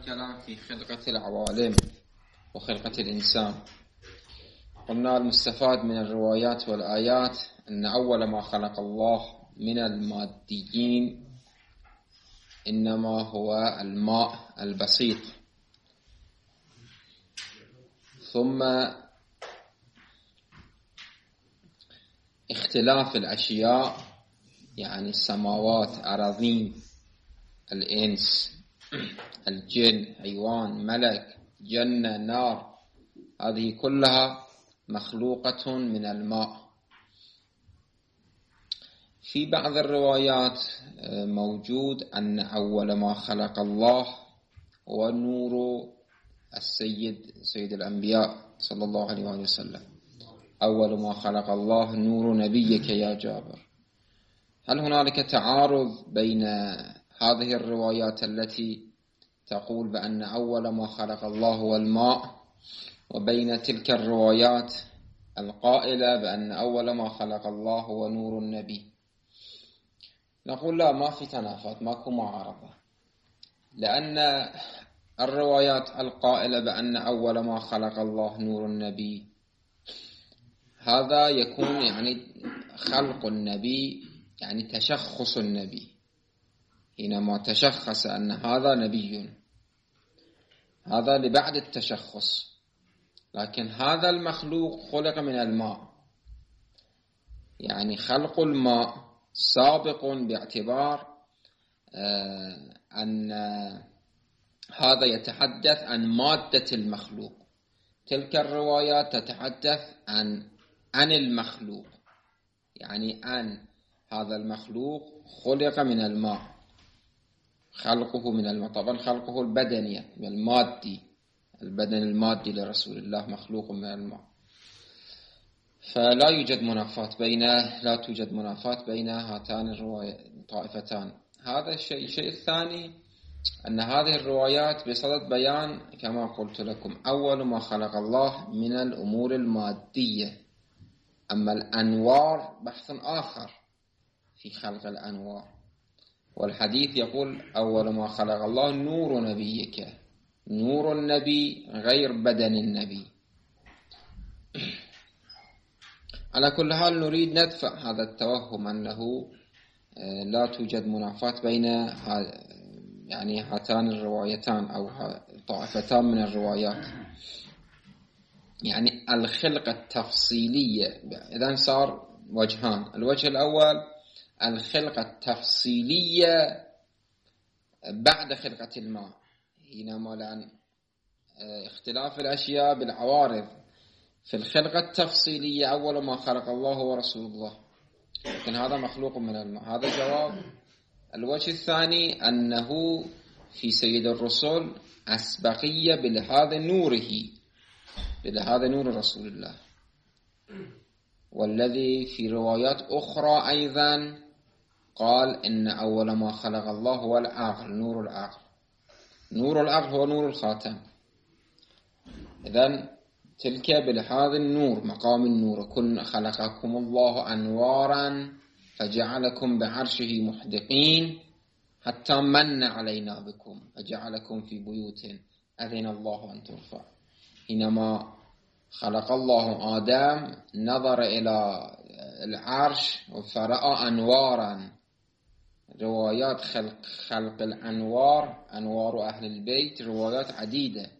الكلام في خلقة العوالم وخلقة الإنسان. قلنا المستفاد من الروايات والآيات أن أول ما خلق الله من الماديين إنما هو الماء البسيط، ثم اختلاف الأشياء يعني السماوات، أراضين، الإنس، الجن، حيوان، ملك، جنة، نار، هذه كلها مخلوقة من الماء. في بعض الروايات موجود أن أول ما خلق الله هو نور سيد الأنبياء صلى الله عليه وسلم. أول ما خلق الله نور نبيك يا جابر. هل هنالك تعارض بين هذه الروايات التي تقول بأن أول ما خلق الله هو الماء وبين تلك الروايات القائلة بأن أول ما خلق الله هو نور النبي؟ نقول لا، ما في تنافات، ماكو معارضة، لأن الروايات القائلة بأن أول ما خلق الله نور النبي هذا يكون يعني خلق النبي، يعني تشخص النبي، حينما تشخص أن هذا نبي، هذا لبعد التشخص. لكن هذا المخلوق خلق من الماء، يعني خلق الماء سابق باعتبار أن هذا يتحدث عن مادة المخلوق. تلك الروايات تتحدث عن المخلوق، يعني أن هذا المخلوق خلق من الماء، خلقه من الماء، طبعا خلقه البدني من المادي، البدن المادي لرسول الله مخلوق من الماء. فلا يوجد لا توجد منافاة بين هاتان الطائفتان. هذا الشيء الثاني أن هذه الروايات بصدد بيان كما قلت لكم أول ما خلق الله من الأمور المادية، أما الأنوار بحث آخر في خلق الأنوار. والحديث يقول أول ما خلق الله نور نبيك، نور النبي غير بدن النبي. على كل حال نريد ندفع هذا التوهم أنه لا توجد منافاة بين يعني هاتان الروايتان أو طائفتان من الروايات. يعني الخلقة التفصيلية إذن صار وجهان. الوجه الأول الخلقة التفصيلية بعد خلقة الماء، حينما لأن اختلاف الأشياء بالعوارض. في الخلقة التفصيلية أول ما خلق الله هو رسول الله، لكن هذا مخلوق من الماء، هذا جواب. الوجه الثاني أنه في سيد الرسل أسبقية بلهذا نوره، بلهذا نور رسول الله. والذي في روايات أخرى أيضا قال إن أول ما خلق الله هو العقل، نور العقل. نور العقل هو نور الخاتم. إذن تلك بلهذا النور، مقام النور. كن خلقكم الله أنوارا فجعلكم بعرشه محدقين حتى من علينا بكم فجعلكم في بيوت أذن الله أن ترفع. حينما خلق الله آدم نظر إلى العرش فرأى أنوارا. روايات خلق الأنوار، أنوار أهل البيت، روايات عديدة،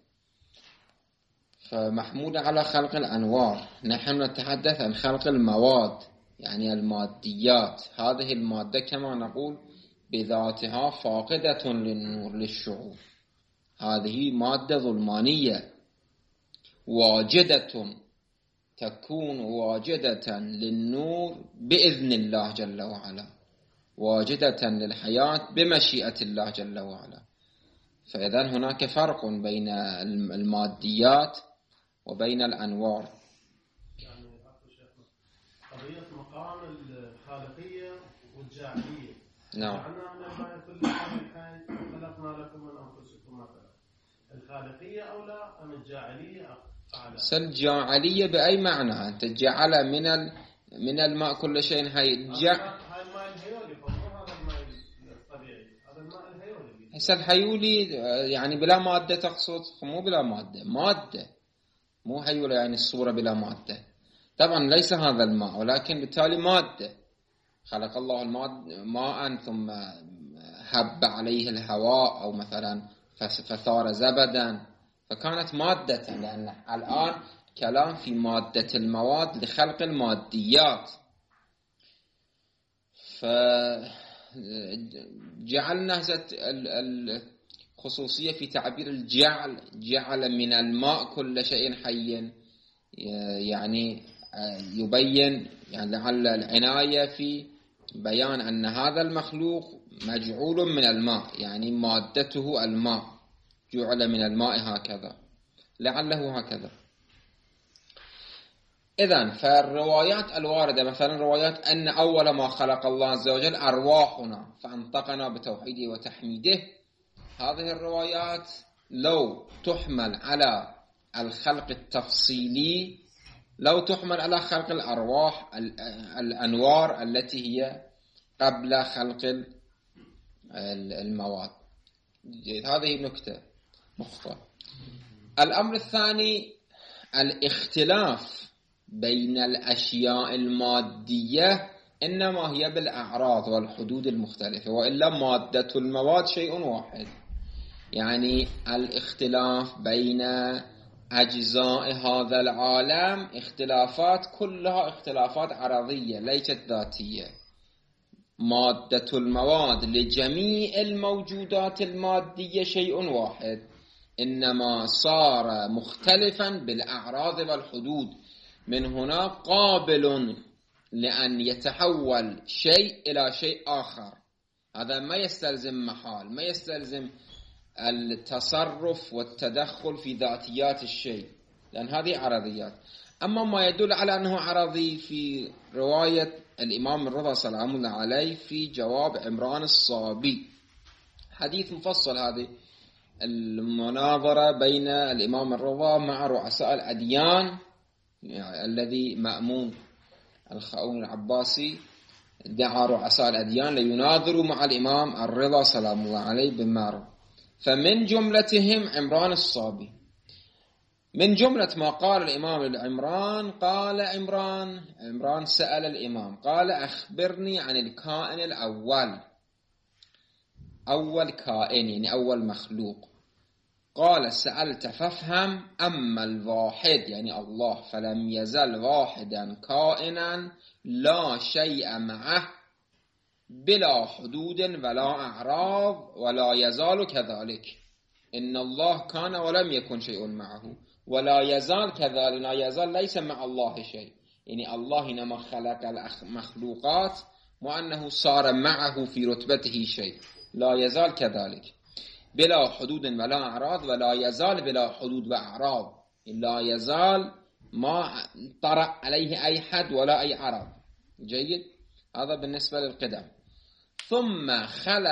فمحمود على خلق الأنوار. نحن نتحدث عن خلق المواد، يعني الماديات. هذه المادة كما نقول بذاتها فاقدة للنور للشعور، هذه مادة ظلمانية واجدة، تكون واجدة للنور بإذن الله جل وعلا، واجدة للحياة بمشيئة الله جل وعلا. فإذن هناك فرق بين الماديات وبين الأنوار. يعني قضية مقام الخالقية والجاعلية. نعم. جعلنا من الماء كل شيء حي خلقنا لكم من أنفسكم مثلا. الخالقية أولى أم الجاعلية أعلى؟ الجاعلية بأي معنى؟ أنت جعل من الماء كل شيء حي. هاي الماء الهيولي، مو هذا الماء الطبيعي. هسه الهيولي يعني بلا مادة تقصد؟ مو بلا مادة مو هيولة يعني الصورة بلا مادة. طبعا ليس هذا الماء، ولكن بالتالي مادة. خلق الله ماء ثم هب عليه الهواء أو مثلا فثار زبدا، فكانت مادة. لأن الآن كلام في مادة المواد لخلق الماديات، فجعلنا الخصوصية في تعبير الجعل، جعل من الماء كل شيء حي، يعني يبين يعني لعل العناية في بيان أن هذا المخلوق مجعول من الماء، يعني مادته الماء، جعل من الماء هكذا، لعله هكذا. إذن فالروايات الواردة مثلا روايات أن أول ما خلق الله عز وجل أرواحنا فأنطقنا بتوحيده وتحميده، هذه الروايات لو تحمل على الخلق التفصيلي، لو تحمل على خلق الأرواح الأنوار التي هي قبل خلق المواد. هذه نكتة مخطئة. الأمر الثاني الاختلاف بين الأشياء المادية إنما هي بالأعراض والحدود المختلفة، وإلا مادة المواد شيء واحد. يعني الاختلاف بين أجزاء هذا العالم اختلافات كلها اختلافات عرضية ليست ذاتية. مادة المواد لجميع الموجودات المادية شيء واحد، إنما صار مختلفا بالأعراض والحدود. من هنا قابل لأن يتحول شيء إلى شيء آخر. هذا ما يستلزم محال، ما يستلزم التصرف والتدخل في ذاتيات الشيء، لأن هذه عرضيات. أما ما يدل على أنه عرضي في رواية الإمام الرضا سلام الله عليه في جواب عمران الصابي، حديث مفصل، هذه المناظرة بين الإمام الرضا مع رؤساء الأديان، يعني الذي مأمون الخاؤون العباسي دعا رؤساء الأديان ليناظروا مع الإمام الرضا سلام الله عليه بمارو، فمن جملتهم عمران الصابي. من جملة ما قال الإمام لعمران، قال عمران سأل الإمام قال أخبرني عن الكائن الأول، أول كائن يعني أول مخلوق. قال سألت فافهم، أما الواحد يعني الله فلم يزل واحدا كائنا لا شيء معه بلا حدود ولا أعراض ولا يزال كذلك. إن الله كان ولم يكن شيء معه ولا يزال كذلك. لا يزال ليس مع الله شيء، يعني الله إنما خلق المخلوقات وأنه صار معه في رتبته شيء. لا يزال كذلك بلا حدود ولا أعراض، ولا يزال بلا حدود وأعراض. لا يزال ما طرأ عليه أي حد ولا أي عرض. جيد، هذا بالنسبة للقدم. ثم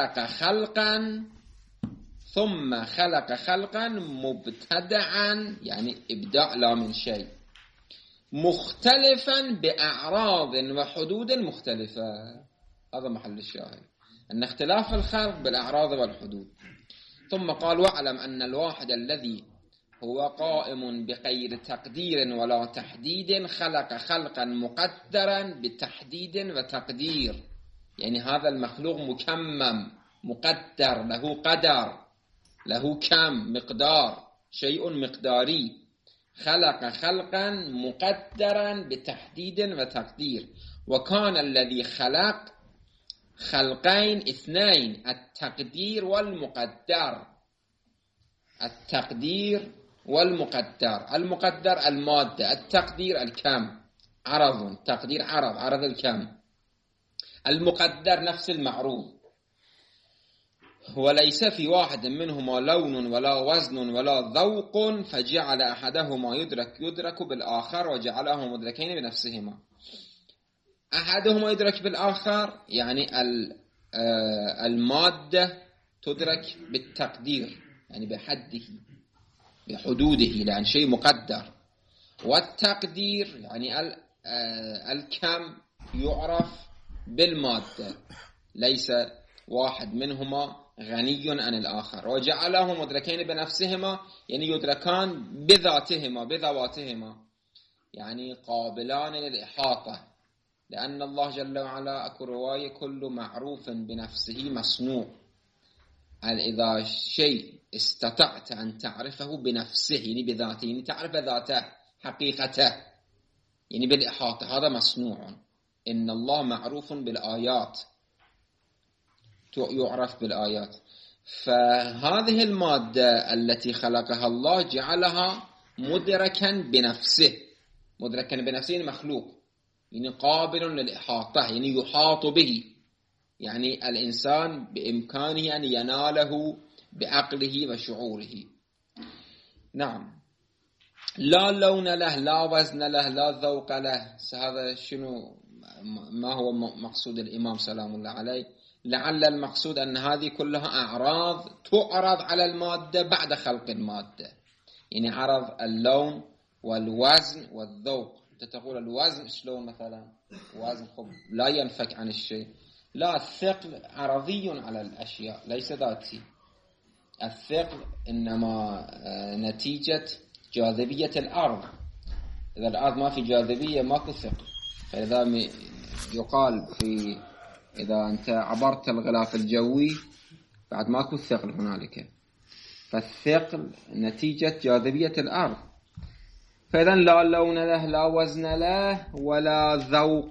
خلق خلقا مبتدعا، يعني إبداع لا من شيء، مختلفا بأعراض وحدود مختلفة. هذا محل الشاهد، أن اختلاف الخلق بالأعراض والحدود. ثم قال واعلم أن الواحد الذي هو قائم بغير تقدير ولا تحديد خلق خلقا مقدرا بتحديد وتقدير. يعني هذا المخلوق مكمم مقدر، له قدر، له كم، مقدار، شيء مقداري. خلق خلقا مقدرا بتحديد وتقدير. وكان الذي خلق خلقين اثنين، التقدير والمقدر. التقدير والمقدر، المقدر المادة، التقدير الكم، عرض، تقدير عرض الكم، المقدر نفس المعروض. وليس في واحد منهما لون ولا وزن ولا ذوق، فجعل أحدهما يدرك بالآخر وجعله مدركين بنفسهما. أحدهما يدرك بالآخر يعني المادة تدرك بالتقدير، يعني بحده بحدوده، لأن شيء مقدر. والتقدير يعني الكم يعرف بالمادة، ليس واحد منهما غني عن الآخر، وجعله مدركين بنفسهما، يعني يدركان بذواتهما، يعني قابلان للإحاطة، لأن الله جل وعلا أكو رواية كل معروف بنفسه مصنوع، إذا شيء استطعت أن تعرفه بنفسه يعني بذاته، يعني تعرف ذاته حقيقته يعني بالإحاطة، هذا مصنوع. إن الله معروف بالآيات، يعرف بالآيات. فهذه المادة التي خلقها الله جعلها مدركا بنفسه يعني مخلوق، يعني قابل للإحاطة، يعني يحاط به، يعني الإنسان بإمكانه أن يناله بعقله وشعوره. نعم، لا لون له، لا وزن له، لا ذوق له. هذا شنو؟ ما هو مقصود الإمام سلام الله عليه؟ لعل المقصود أن هذه كلها أعراض تعرض على المادة بعد خلق المادة، يعني عرض اللون والوزن والذوق. أنت تقول الوزن شلون مثلا؟ وزن خب لا ينفك عن الشيء. لا، الثقل عرضي على الأشياء ليس ذاتي. الثقل إنما نتيجة جاذبية الأرض. إذا الأرض ما في جاذبية ماكو ثقل. فإذا يقال إذا أنت عبرت الغلاف الجوي بعد ماكو ثقل هنالك، فالثقل نتيجة جاذبية الأرض. فإذا لا لون له، لا وزن له، ولا ذوق،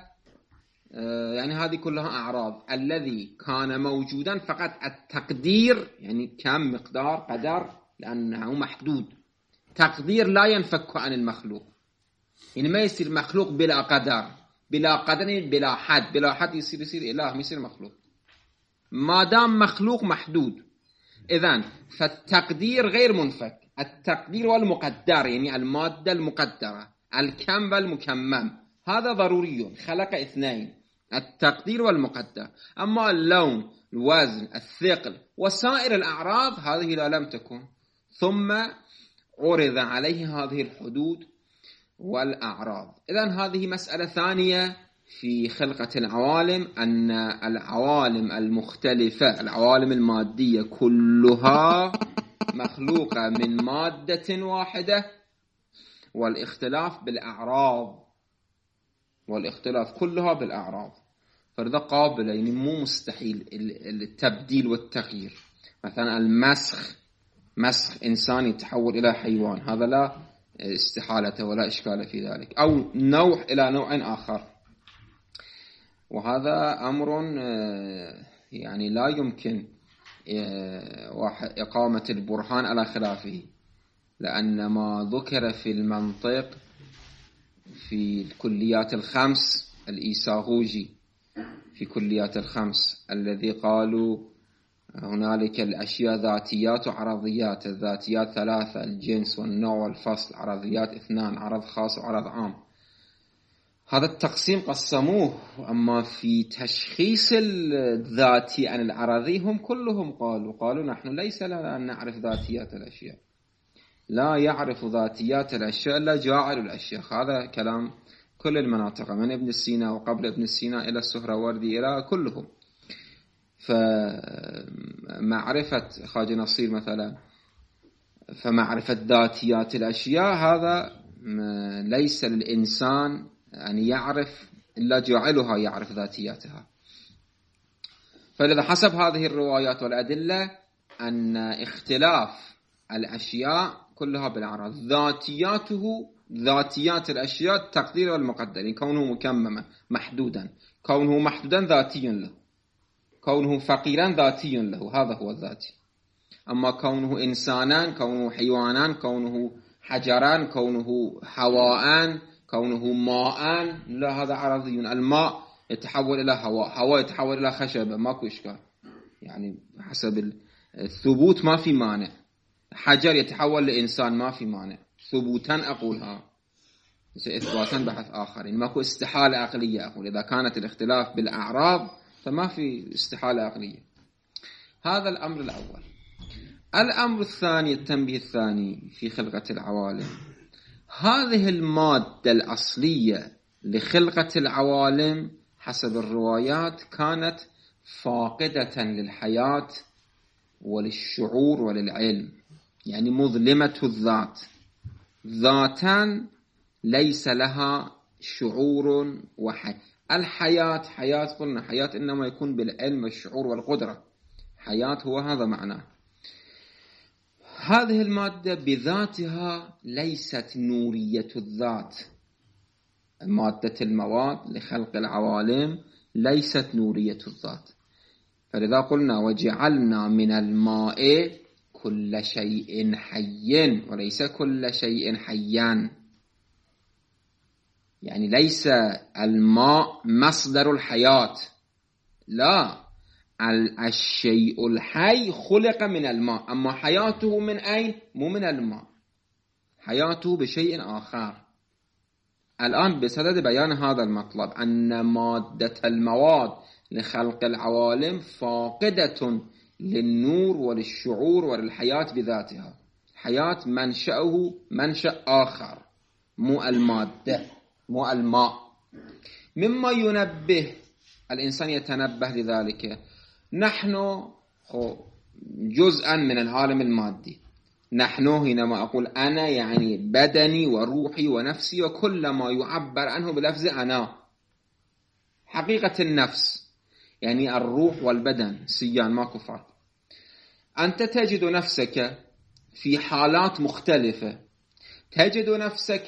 يعني هذه كلها أعراض. الذي كان موجودا فقط التقدير، يعني كم مقدار قدر، لأنه محدود. تقدير لا ينفك عن المخلوق، يعني ما يصير مخلوق بلا قدر، بلا قدر بلا حد. بلا حد يصير إله، ما يصير مخلوق ما دام مخلوق محدود. إذن فالتقدير غير منفك. التقدير والمقدر، يعني المادة المقدرة، الكم والمكمم، هذا ضروري. خلق اثنين، التقدير والمقدر. أما اللون، الوزن، الثقل وسائر الأعراض هذه لا لم تكن، ثم عرض عليه هذه الحدود والأعراض. إذن هذه مسألة ثانية في خلقة العوالم، أن العوالم المختلفة، العوالم المادية كلها مخلوقة من مادة واحدة، والاختلاف بالأعراض، والاختلاف كلها بالأعراض. فهذا قابل، يعني مو مستحيل التبديل والتغيير. مثلا مسخ إنسان يتحول إلى حيوان، هذا لا استحالة ولا إشكال في ذلك، أو نوع إلى نوع آخر. وهذا أمر يعني لا يمكن إقامة البرهان على خلافه، لأن ما ذكر في المنطق في الكليات الخمس، الإيساغوجي في كليات الخمس الذي قالوا هنالك الأشياء ذاتيات وعرضيات. الذاتيات ثلاثة، الجنس والنوع والفصل. عرضيات اثنان، عرض خاص وعرض عام. هذا التقسيم قسموه. أما في تشخيص الذاتي عن العرضي هم كلهم قالوا نحن ليس لنا أن نعرف ذاتيات الأشياء، لا يعرف ذاتيات الأشياء إلا جاعل الأشياء. هذا كلام كل المناطق، من ابن سينا وقبل ابن سينا إلى السهروردي إلى كلهم. فمعرفة خواجة نصير مثلا، فمعرفة ذاتيات الأشياء هذا ليس للإنسان أن يعرف إلا جعلها يعرف ذاتياتها. فلذا حسب هذه الروايات والأدلة أن اختلاف الأشياء كلها بالأعراض. ذاتيات الأشياء التقدير والمقدر، يعني كونه مكمما محدودا، كونه محدودا ذاتي له، كونه فقيرا ذاتي له، هذا هو الذاتي. أما كونه إنسانا، كونه حيوانا، كونه حجرا، كونه هواء، كونه ماء، لا، هذا عرضي. الماء يتحول إلى هواء يتحول إلى خشبة، ماكو إشكال، يعني حسب الثبوت ما في مانع. حجر يتحول لإنسان ما في مانع، ثبوتا أقولها، إثباتا بحث آخر، يعني ماكو استحالة عقلية. أقول إذا كانت الاختلاف بالأعراض فما في استحالة عقلية. هذا الأمر الأول. الأمر الثاني، التنبيه الثاني في خلقة العوالم، هذه المادة الأصلية لخلقة العوالم حسب الروايات كانت فاقدة للحياة وللشعور وللعلم، يعني مظلمة الذات، ذاتا ليس لها شعور وحي. الحياة حياة، قلنا حياة إنما يكون بالعلم والشعور والقدرة، حياة هو هذا معناه. هذه المادة بذاتها ليست نورية الذات، مادة المواد لخلق العوالم ليست نورية الذات. فلذا قلنا وجعلنا من الماء كل شيء حي وليس كل شيء حيان، يعني ليس الماء مصدر الحياة، لا، الشيء الحي خلق من الماء، أما حياته من أين؟ مو من الماء، حياته بشيء آخر. الآن بصدد بيان هذا المطلب أن مادة المواد لخلق العوالم فاقدة للنور وللشعور وللحياة بذاتها، حياة منشأه منشأ آخر، مو المادة، مو الماء. مما ينبه الإنسان يتنبه لذلك، نحن جزءا من العالم المادي، نحن حينما أقول أنا يعني بدني وروحي ونفسي وكل ما يعبر عنه بلفظ أنا، حقيقة النفس يعني الروح والبدن سيان، ماكو فرق. أنت تجد نفسك في حالات مختلفة، تجد نفسك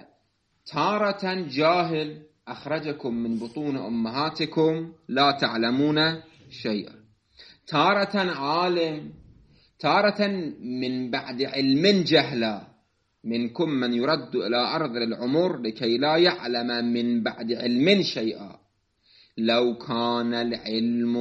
تارة جاهل أخرجكم من بطون أمهاتكم لا تعلمون شيئا، تارة عالم، تارة من بعد علم جهلا، منكم من يرد إلى أرض العمر لكي لا يعلم من بعد علم شيئا. لو كان العلم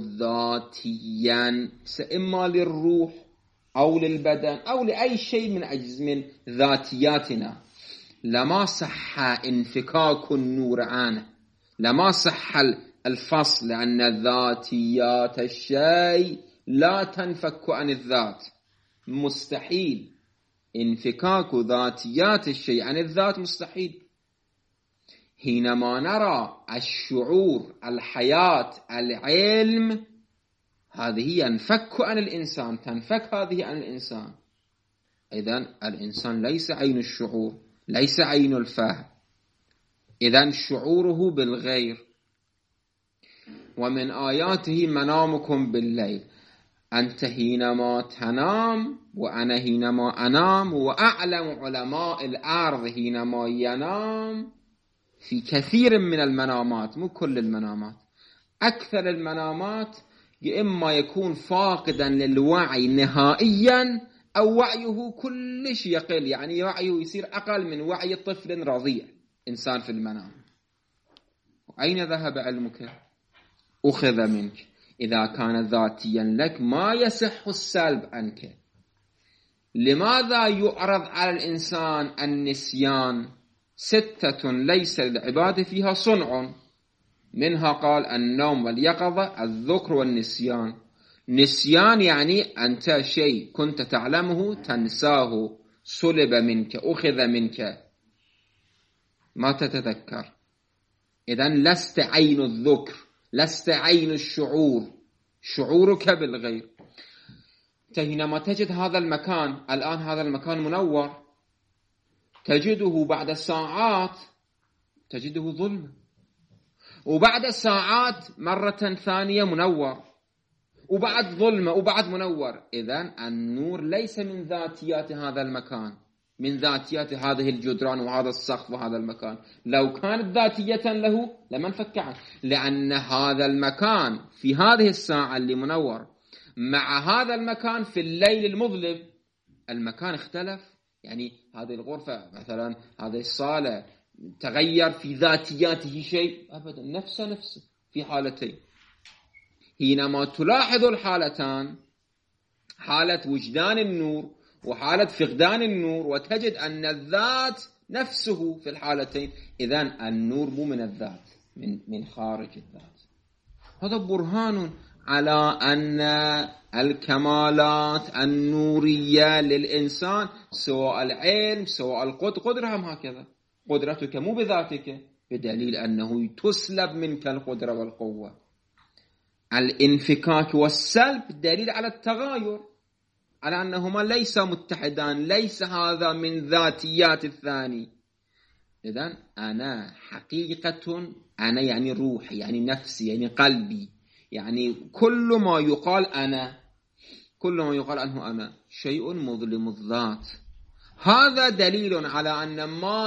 ذاتيا إما للروح أو للبدن أو لأي شيء من أجزاء من ذاتياتنا لما صح انفكاك النور عنه، لما صح الفصل، لأن ذاتيات الشيء لا تنفك عن الذات، مستحيل انفكاك ذاتيات الشيء عن الذات، مستحيل. حينما نرى الشعور، الحياة، العلم، هذه ينفك عن الإنسان، تنفك هذه عن الإنسان. إذن الإنسان ليس عين الشعور، ليس عين الفهم، إذن شعوره بالغير. ومن آياته منامكم بالليل، أنت حينما تنام وأنا حينما أنام، وأعلم علماء الأرض حينما ينام في كثير من المنامات، مو كل المنامات، أكثر المنامات إما يكون فاقدا للوعي نهائيا أو وعيه كلش يقل، يعني وعيه يصير أقل من وعي طفل رضيع إنسان في المنام. أين ذهب علمك؟ أخذ منك. إذا كان ذاتيا لك ما يصح السلب عنك. لماذا يعرض على الإنسان النسيان؟ 6 ليس للعباد فيها صنع، منها قال النوم واليقظة، الذكر والنسيان. نسيان يعني أنت شيء كنت تعلمه تنساه، سلب منك، أخذ منك، ما تتذكر. إذن لست عين الذكر، لست عين الشعور، شعورك بالغير. حينما تجد هذا المكان، الآن هذا المكان منور، تجده بعد ساعات تجده ظلم، وبعد ساعات مرة ثانية منور، وبعد ظلمة، وبعد منور. إذن النور ليس من ذاتيات هذا المكان، من ذاتيات هذه الجدران وهذا السقف وهذا المكان. لو كانت ذاتية له لما انفك عنه، لأن هذا المكان في هذه الساعة اللي منور مع هذا المكان في الليل المظلم، المكان اختلف. يعني هذه الغرفة مثلا، هذه الصالة، تغير في ذاتياته شيء؟ أبدا، نفسه في حالتين. حينما تلاحظ الحالتان، حالة وجدان النور وحالة فقدان النور، وتجد أن الذات نفسه في الحالتين، إذن النور مو من الذات، من خارج الذات. هذا برهان على أن الكمالات النورية للإنسان، سواء العلم سواء القدرة، هم هكذا. قدرتك مو بذاتك، بدليل أنه تسلب منك القدرة والقوة. الانفكاك والسلب دليل على التغاير، على أنهما ليس متحدان، ليس هذا من ذاتيات الثاني. إذن أنا حقيقة، أنا يعني روحي، يعني نفسي، يعني قلبي، يعني كل ما يقال أنا، كل ما يقال عنه أنا شيء مظلم الذات. هذا دليل على أن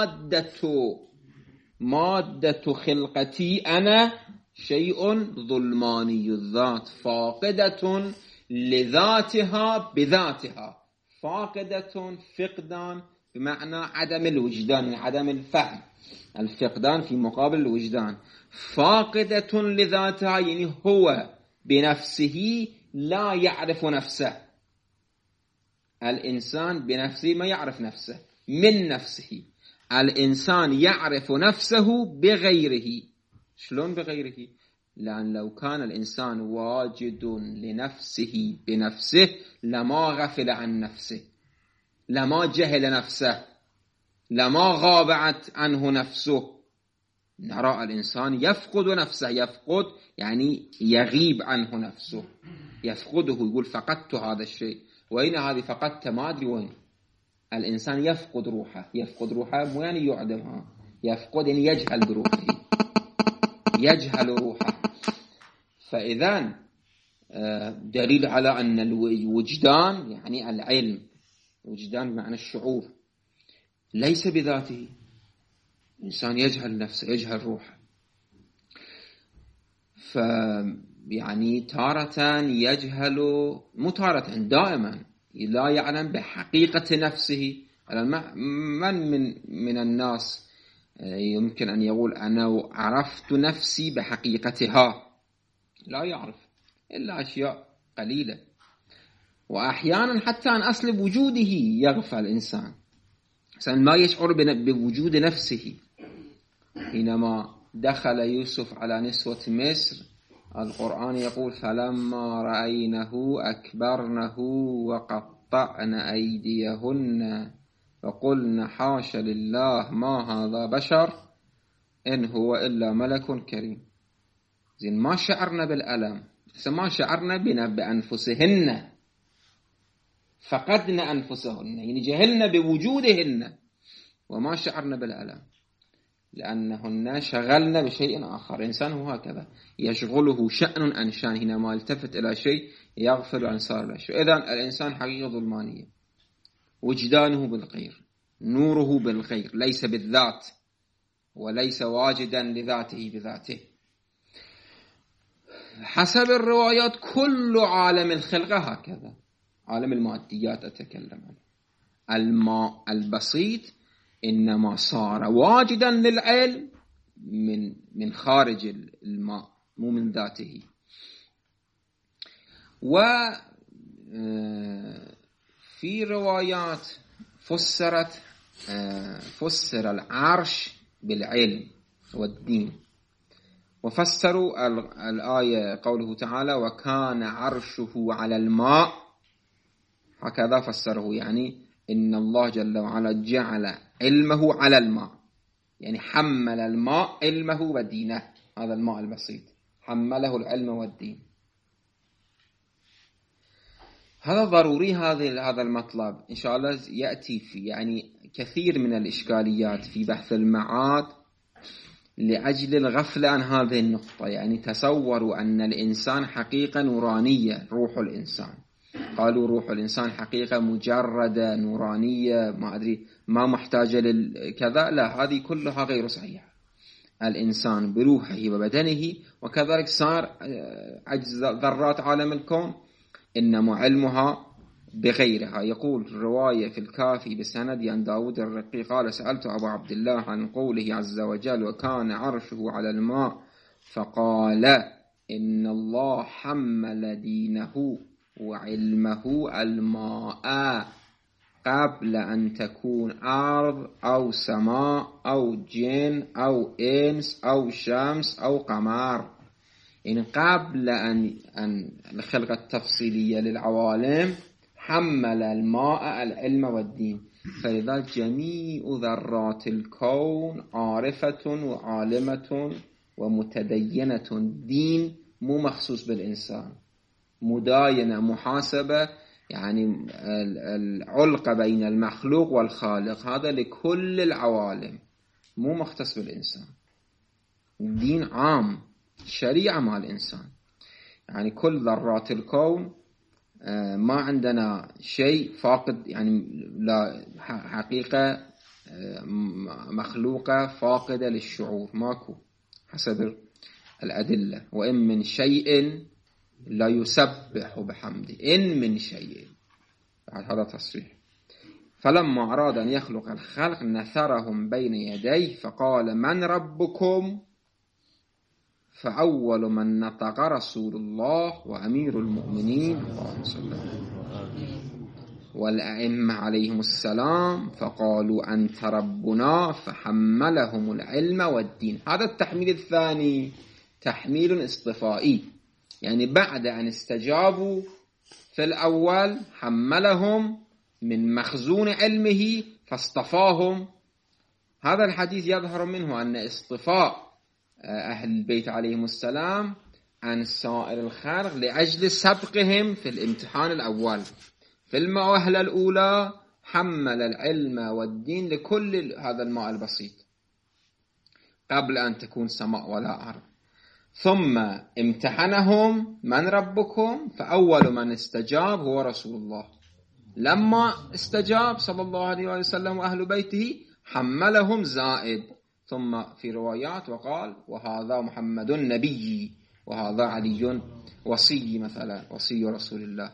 مادة خلقتي أنا شيء ظلماني الذات، فاقدة لذاتها بذاتها، فاقدة فقدان بمعنى عدم الوجدان، يعني عدم الفهم، الفقدان في مقابل الوجدان. فاقدة لذاتها يعني هو بنفسه لا يعرف نفسه. الإنسان بنفسه ما يعرف نفسه من نفسه، الإنسان يعرف نفسه بغيره. شلون بغيره؟ لأن لو كان الإنسان واجد لنفسه بنفسه لما غفل عن نفسه، لما جهل نفسه، لما غابت عنه نفسه. نرى الإنسان يفقد نفسه، يفقد يعني يغيب عنه نفسه، يفقده، يقول فقدت هذا الشيء. وين هذه فقدت؟ ما أدري وين. الإنسان يفقد روحه، يفقد روحه مو يعني يعدمها، يفقد يعني يجهل بروحه، يجهل روحه. فإذن دليل على أن الوجدان يعني العلم، وجدان بمعنى الشعور، ليس بذاته. الإنسان يجهل نفسه، يجهل روحه. فيعني تارة يجهل، مو تارة، دائما لا يعلم بحقيقة نفسه. من الناس يمكن أن يقول أنا عرفت نفسي بحقيقتها؟ لا يعرف إلا أشياء قليلة. وأحيانا حتى عن أصل وجوده يغفل الإنسان، ما يشعر بوجود نفسه. حينما دخل يوسف على نسوة مصر، القرآن يقول فلما رأينه أكبرنه وقطعن أيديهن وقلن حاش لله ما هذا بشر إن هو إلا ملك كريم. زين، ما شعرنا بالألم، ما شعرنا بأنفسهن، فقدنا أنفسهن، يعني جهلنا بوجودهن وما شعرنا بالألم، لأنهن شغلنا بشيء آخر. الإنسان هو هكذا، يشغله شأن عن شأن، حينما التفت إلى شيء يغفل عن صار الأشياء. إذن الإنسان حقيقة ظلمانية، وجدانه بالغير، نوره بالغير، ليس بالذات، وليس واجدا لذاته بذاته. حسب الروايات كل عالم الخلقة هكذا. عالم الماديات أتكلم عنه، الماء البسيط إنما صار واجدا للعلم من خارج الماء، مو من ذاته. وفي روايات فسر العرش بالعلم والدين، وفسروا الآية قوله تعالى وكان عرشه على الماء، هكذا فسره، يعني إن الله جل وعلا جعل علمه على الماء، يعني حمل الماء علمه ودينه. هذا الماء البسيط حمله العلم والدين. هذا ضروري، هذا المطلب إن شاء الله يأتي في يعني كثير من الإشكاليات في بحث المعاد لأجل الغفلة عن هذه النقطة. يعني تصوروا أن الإنسان حقيقة نورانية، روح الإنسان، قالوا روح الإنسان حقيقة مجردة نورانية، ما أدري ما محتاجة للكذا. لا، هذه كلها غير صحيحة. الإنسان بروحه وبدنه، وكذلك صار عجز ذرات عالم الكون إنما علمها بغيرها. يقول الرواية في الكافي بسند عن داود الرقي قال سألت أبو عبد الله عن قوله عز وجل وكان عرشه على الماء، فقال إن الله حمل دينه وعلمه الماء قبل أن تكون أرض أو سماء أو جن أو إنس أو شمس أو قمر. يعني قبل أن الخلقة التفصيلية للعوالم حمل الماء العلم والدين. فلذلك جميع ذرات الكون عارفة وعالمة ومتدينة دين مو مخصوص بالإنسان. مداينة، محاسبة، يعني العلقة بين المخلوق والخالق، هذا لكل العوالم، مو مختص بالإنسان. دين عام، شريعة مع الإنسان، يعني كل ذرات الكون ما عندنا شيء فاقد، يعني لا حقيقة مخلوقة فاقدة للشعور، ماكو حسب الأدلة. وإن من شيء لا يسبح بحمده، إن من شيء، هذا تصريح. فلما أراد أن يخلق الخلق نثرهم بين يديه فقال من ربكم؟ فأول من نطق رسول الله وأمير المؤمنين والأئمة عليهم السلام، فقالوا أنت ربنا، فحملهم العلم والدين. هذا التحميل الثاني تحميل اصطفائي، يعني بعد أن استجابوا في الأول حملهم من مخزون علمه فاصطفاهم. هذا الحديث يظهر منه أن اصطفاء أهل البيت عليهم السلام عن سائر الخلق لأجل سبقهم في الامتحان الأول. في المؤهلة الأولى حمل العلم والدين لكل هذا الماء البسيط قبل أن تكون سماء ولا أرض، ثم امتحنهم من ربكم، فأول من استجاب هو رسول الله. لما استجاب صلى الله عليه وسلم وأهل بيته حملهم زائد، ثم في روايات وقال وهذا محمد نبي وهذا علي وصي، مثلا وصي رسول الله.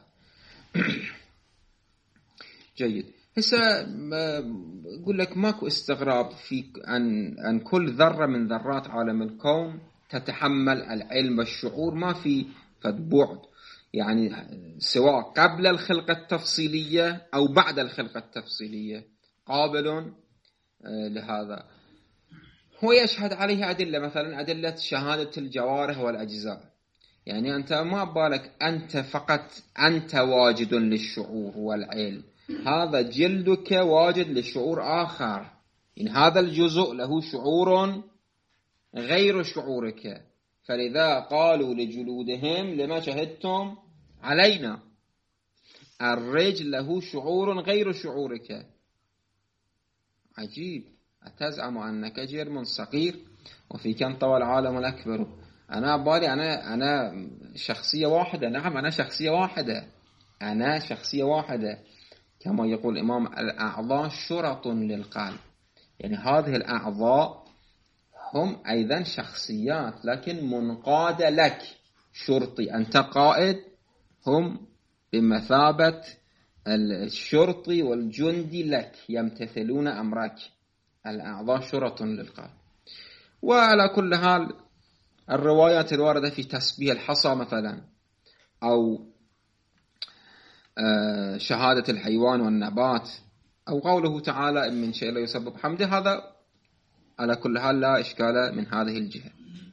جيد. هسه أقول لك ماكو استغراب في أن كل ذرة من ذرات عالم الكون تتحمل العلم والشعور، ما في بعد، يعني سواء قبل الخلقة التفصيلية أو بعد الخلقة التفصيلية قابل لهذا. هو يشهد عليه أدلة، مثلا أدلة شهادة الجوارح والأجزاء، يعني أنت ما بالك أنت فقط أنت واجد للشعور والعلم، هذا جلدك واجد لشعور آخر، إن هذا الجزء له شعور غير شعورك، فلذا قالوا لجلودهم لما شهدتم علينا. الرجل له شعور غير شعورك. عجيب، أتزعم أنك جرم صغير وفيك انطوى العالم الأكبر. أنا بالي أنا شخصية واحدة. نعم أنا شخصية واحدة، أنا شخصية واحدة، كما يقول الإمام الأعضاء شرط للقلب، يعني هذه الأعضاء هم أيضا شخصيات لكن منقادة لك، شرطي أنت قائد، هم بمثابة الشرطي والجندي لك، يمتثلون أمرك. الأعضاء شرط للقلب. وعلى كل حال الروايات الواردة في تسبيح الحصى مثلا، أو شهادة الحيوان والنبات، أو قوله تعالى إن من شيء لا يسبح بحمده، هذا على كل حال لا إشكال من هذه الجهة.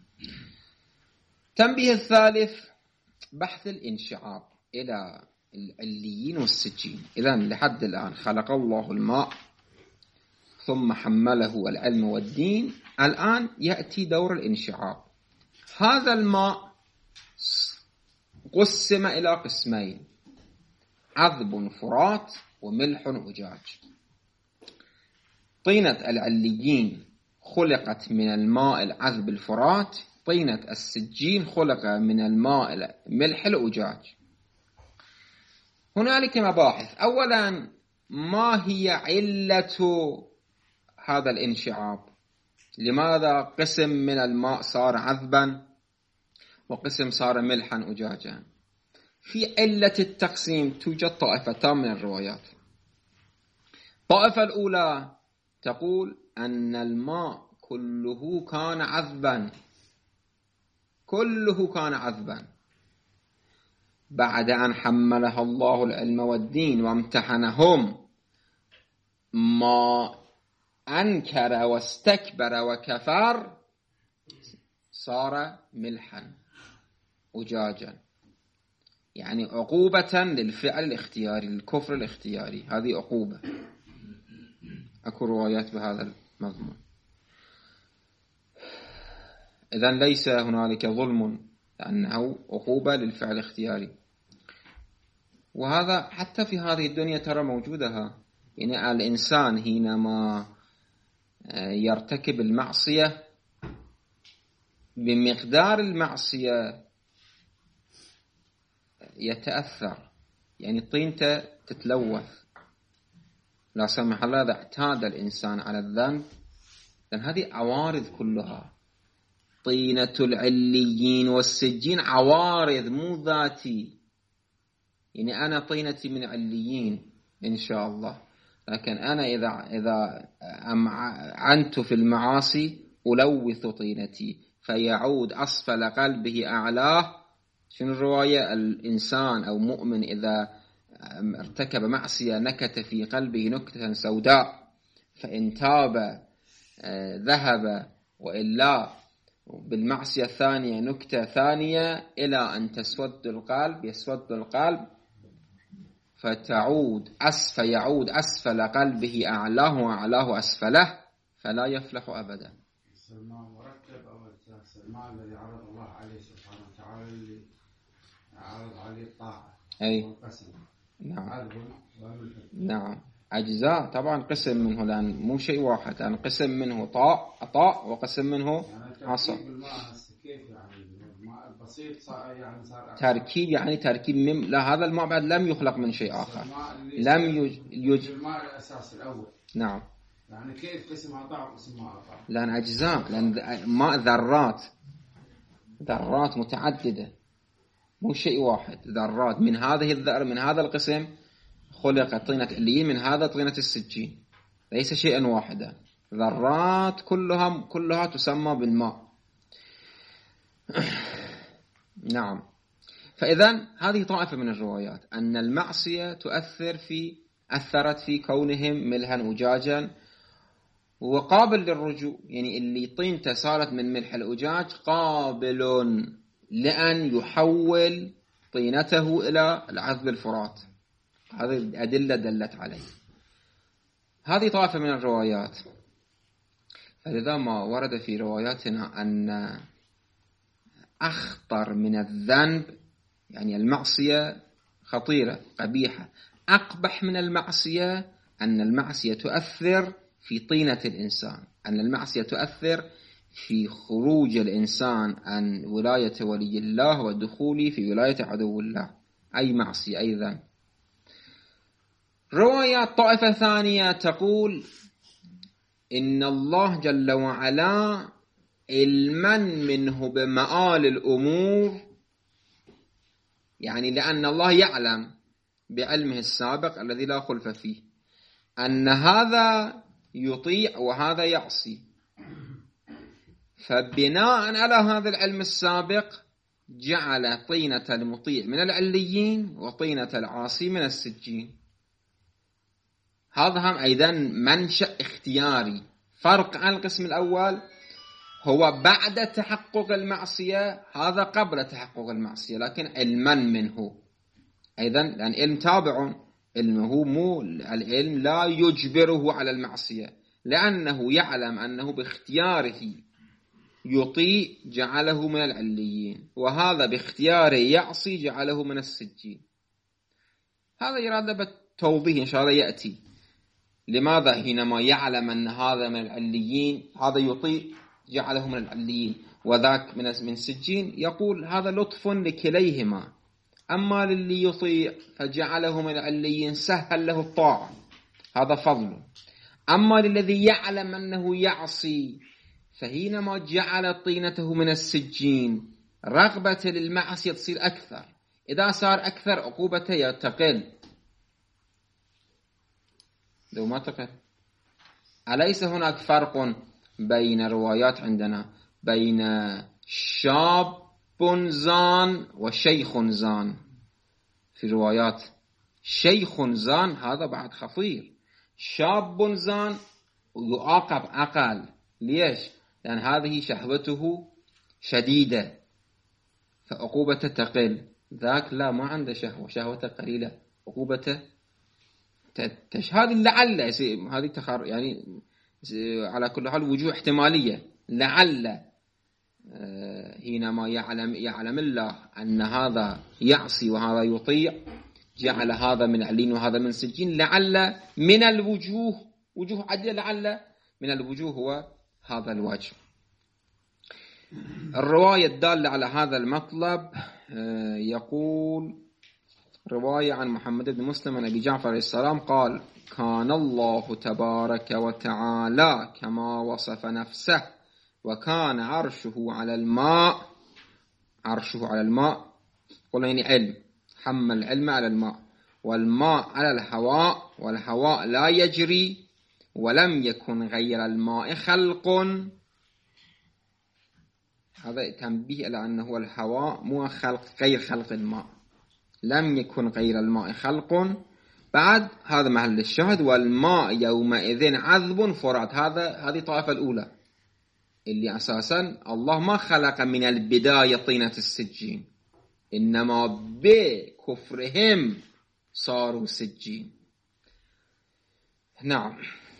تنبيه الثالث بحث الانشعاب إلى العليين والسجين. إذن لحد الآن خلق الله الماء ثم حمله العلم والدين، الآن يأتي دور الانشعاب. هذا الماء قسم إلى قسمين: عذب فرات وملح أجاج. طينة العليين خلقت من الماء العذب الفرات، طينة السجين خلق من الماء ملح الأجاج. هنالك مباحث. أولا، ما هي علة هذا الانشعاب؟ لماذا قسم من الماء صار عذبا وقسم صار ملحا أجاجا؟ في علة التقسيم توجد طائفتان من الروايات. الطائفة الأولى تقول أن الماء كله كان عذبا، كله كان عذبا، بعد أن حملها الله العلم والدين وامتحنهم ما أنكر واستكبر وكفر صار ملحا أجاجا، يعني عقوبة للفعل الاختياري، للكفر الاختياري، هذه عقوبة. أكو روايات بهذا المضمون. إذن ليس هنالك ظلم لأنه عقوبة للفعل الاختياري. وهذا حتى في هذه الدنيا ترى موجودها. يعني الإنسان حينما يرتكب المعصية بمقدار المعصية يتأثر، يعني طينته تتلوث لا سمح الله إذا اعتاد الإنسان على الذنب، لأن هذه عوارض كلها. طينة العليين والسجين عوارض مو ذاتي، يعني أنا طينتي من عليين إن شاء الله، لكن أنا إذا أمعنت في المعاصي ألوث طينتي فيعود أسفل قلبه أعلاه. شنو الرواية؟ الإنسان أو مؤمن إذا ارتكب معصية نكت في قلبه نكتة سوداء فإن تاب ذهب، وإلا بالمعصية الثانية نكتة ثانية إلى أن يسود القلب فيعود أسفل قلبه أعلاه وأعلاه أسفله فلا يفلح أبدا. سلمان مركب أو سلمان الذي عرض الله عليه سبحانه وتعالى، اللي عرض عليه الطاعة والقسم. نعم أجزاء طبعا، قسم منه، لأن مو شيء واحد، لأن قسم منه طاء وقسم منه عصا. كيف يعني الماء البسيط صار تركيب، يعني تركيب لا، هذا الماء بعد لم يخلق من شيء آخر، لم الماء الأساس الأول. نعم، يعني كيف قسمها طاء وقسمها طاء؟ لأن أجزاء، لأن ماء ذرات متعددة، مو شيء واحد، ذرات. من هذا القسم خلقت طينة اللين، من هذا طينة السجين، ليس شيئا واحدا، ذرات كلها تسمى بالماء. نعم. فإذا هذه طائفة من الروايات أن المعصية أثرت في كونهم ملحا أجاجا وقابل للرجوع، يعني اللي طينته صارت من ملح الأجاج قابل لأن يحول طينته إلى العذب الفرات. هذه الأدلة دلت عليه. هذه طائفة من الروايات. فلذا ما ورد في رواياتنا أن أخطر من الذنب، يعني المعصية خطيرة قبيحة، أقبح من المعصية أن المعصية تؤثر في طينة الإنسان، أن المعصية تؤثر في خروج الإنسان عن ولاية ولي الله ودخوله في ولاية عدو الله، أي معصية أي ذنب. روايات طائفة ثانية تقول إن الله جل وعلا علما منه بمآل الأمور، يعني لأن الله يعلم بعلمه السابق الذي لا خلف فيه أن هذا يطيع وهذا يعصي، فبناء على هذا العلم السابق جعل طينة المطيع من العليين وطينة العاصي من السجين. هذا هم أيضا منشأ اختياري، فرق عن القسم الأول، هو بعد تحقق المعصية، هذا قبل تحقق المعصية، لكن علما منه أيضا، لأن علم تابع، علمه مو العلم لا يجبره على المعصية، لأنه يعلم أنه باختياره يطيع جعله من العليين، وهذا باختياره يعصي جعله من السجين. هذا يراد بالتوضيح إن شاء الله يأتي لماذا حينما يعلم أن هذا من العليين هذا يطيع جعله من العليين وذاك من السجين، يقول هذا لطف لكليهما، أما للي يطيع فجعله من العليين سهل له الطاعة، هذا فضل، أما للذي يعلم أنه يعصي فحينما جعل طينته من السجين رغبة للمعصية تصير أكثر، إذا صار أكثر عقوبته تقل، لو ما تقل. أليس هناك فرق بين روايات عندنا بين شاب زان وشيخ زان؟ في روايات شيخ زان هذا بعد خطير، شاب زان ويعاقب أقل. ليش؟ لأن هذه شهوته شديدة فعقوبته تقل، ذاك لا ما عنده شهوته قليلة عقوبته هذه لعل هذه يعني على كل حال وجوه احتمالية، لعل حينما يعلم الله أن هذا يعصي وهذا يطيع جعل هذا من علين وهذا من سجين، لعل من الوجوه، وجوه عدة، لعل من الوجوه هو هذا الوجه. الرواية الدالة على هذا المطلب يقول رواية عن محمد بن مسلم عن أبي جعفر عليه السلام قال: كان الله تبارك وتعالى كما وصف نفسه، وكان عرشه على الماء. عرشه على الماء قلنا يعني علم، حمل العلم على الماء، والماء على الهواء، والهواء لا يجري، ولم يكن غير الماء خلق. هذا تنبيه على أنه الهواء مو خلق غير خلق الماء، لم يكن غير الماء خلق. بعد هذا محل الشاهد: والماء يومئذ عذب فرات. هذه الطائفة الأولى اللي أساسا الله ما خلق من البداية طينة السجين، إنما بكفرهم صاروا سجين. نعم،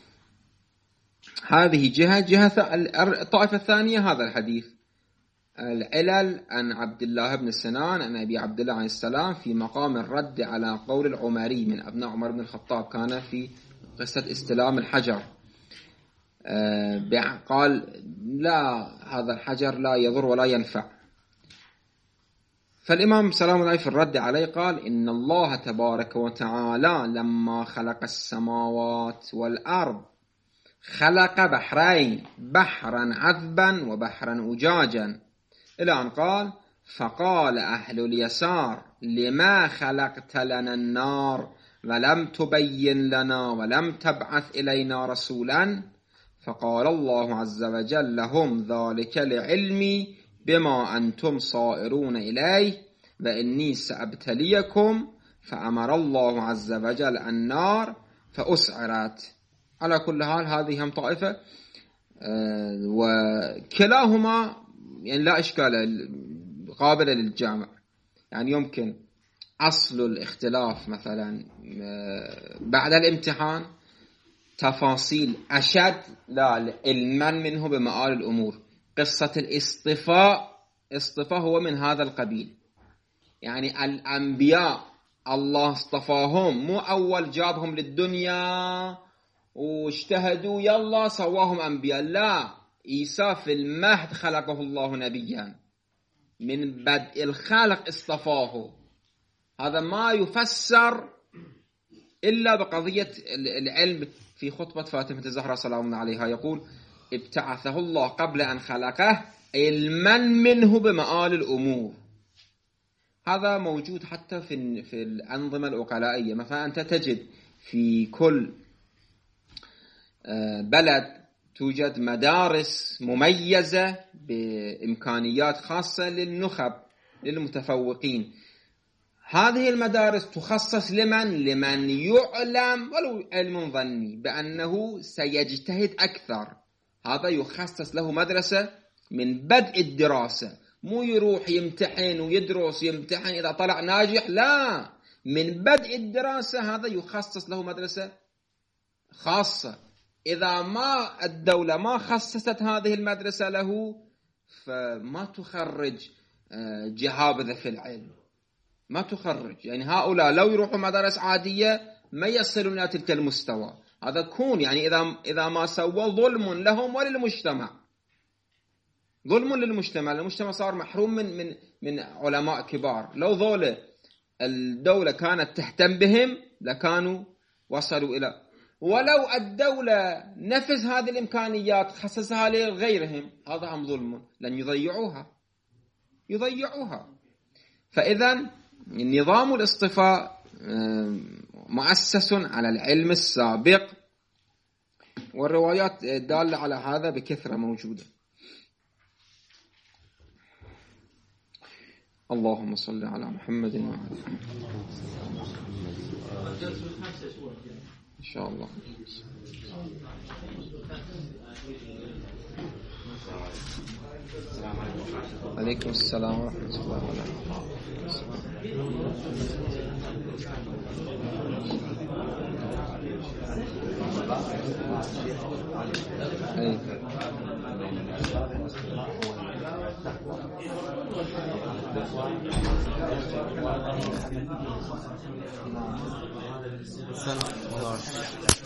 هذه جهة. الطائفة الثانية هذا الحديث العلل عن عبد الله بن سنان عن أبي عبد الله عليه السلام في مقام الرد على قول العمري من أبناء عمر بن الخطاب، كان في قصة استلام الحجر، قال لا، هذا الحجر لا يضر ولا ينفع. فالإمام سلام الله عليه في الرد عليه قال: إن الله تبارك وتعالى لما خلق السماوات والأرض خلق بحرين، بحرا عذبا وبحرا أجاجا، إلى أن قال: فقال أهل اليسار: لما خلقت لنا النار ولم تبين لنا ولم تبعث إلينا رسولا؟ فقال الله عز وجل لهم: ذلك لعلمي بما أنتم صائرون إليه وإني سأبتليكم. فأمر الله عز وجل النار فأسعرت. على كل حال هذه هم طائفة، وكلاهما يعني لا إشكال، قابلة للجامع. يعني يمكن أصل الاختلاف مثلا بعد الامتحان تفاصيل أشد لا علما منه بمآل الأمور. قصة الاصطفاء هو من هذا القبيل، يعني الأنبياء الله اصطفاهم، مو أول جابهم للدنيا واجتهدوا يلا سواهم أنبياء، لا، عيسى في المهد خلقه الله نبيا، من بدء الخلق اصطفاه. هذا ما يفسر إلا بقضية العلم. في خطبة فاطمة الزهراء سلام الله عليها يقول: ابتعثه الله قبل أن خلقه علما منه بمآل الأمور. هذا موجود حتى في الأنظمة العقلائية. مثلا أنت تجد في كل بلد توجد مدارس مميزة بإمكانيات خاصة للنخب، للمتفوقين. هذه المدارس تخصص لمن يعلم ولو علم ظني بأنه سيجتهد أكثر. هذا يخصص له مدرسة من بدء الدراسة، مو يروح يمتحن ويدرس يمتحن إذا طلع ناجح، لا، من بدء الدراسة هذا يخصص له مدرسة خاصة. إذا ما الدولة ما خصصت هذه المدرسة له فما تخرج جهابذة في العلم، ما تخرج. يعني هؤلاء لو يروحوا مدارس عادية ما يصلون إلى تلك المستوى. هذا كون يعني إذا ما سوى ظلم لهم وللمجتمع، ظلم للمجتمع. المجتمع صار محروم من علماء كبار. لو ذولا الدولة كانت تهتم بهم لكانوا وصلوا إلى، ولو الدولة نفذ هذه الإمكانيات خصصها لغيرهم، هذا هم ظلم، لن يضيعوها. فإذا نظام الاصطفاء مؤسس على العلم السابق، والروايات دالة على هذا بكثرة موجودة. اللهم صل على محمد وعلى إن شاء الله. عليكم السلام ورحمة الله وبركاته. سنة